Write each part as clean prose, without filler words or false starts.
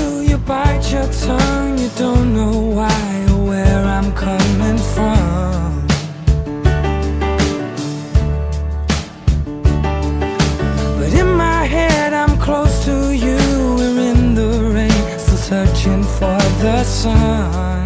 you bite your tongue. You don't know why or where I'm coming from. But in my head I'm close to you. We're in the rain, still searching for the sun.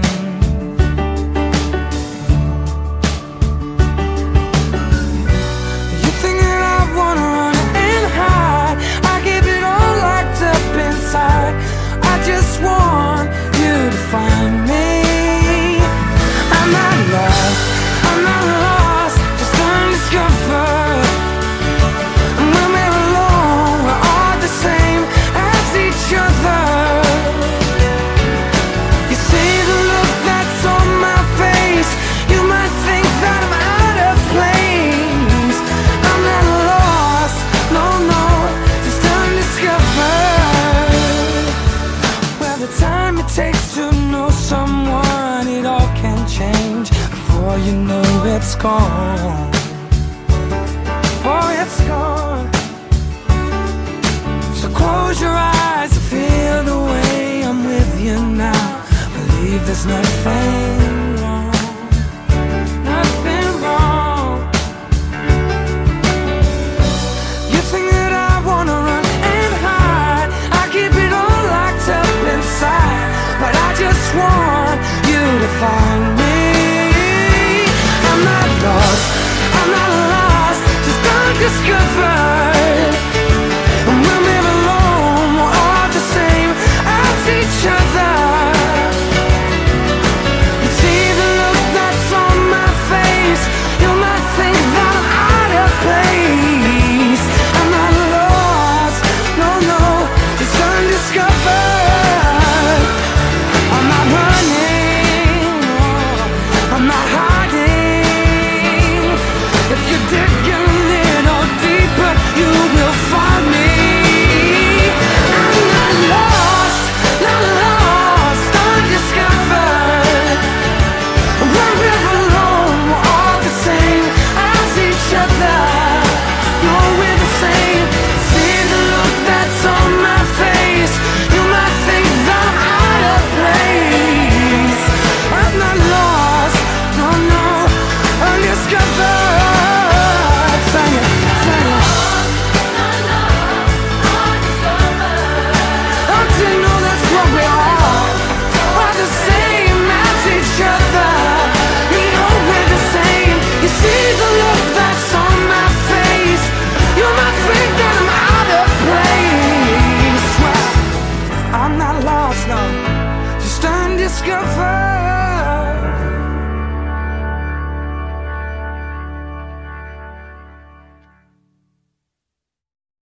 You think that I wanna run and hide. I keep it all locked up inside. I just want you to find me. I'm not lost, I'm not lost, just undiscovered. And when we're alone, we're all the same as each other. You see the look that's on my face, you might think that I'm out of place. I'm not lost, no, no, just undiscovered. Well, the time it takes to know someone, it all can change before you know it's gone. Before it's gone. So close your eyes and feel the way I'm with you now. Believe there's nothing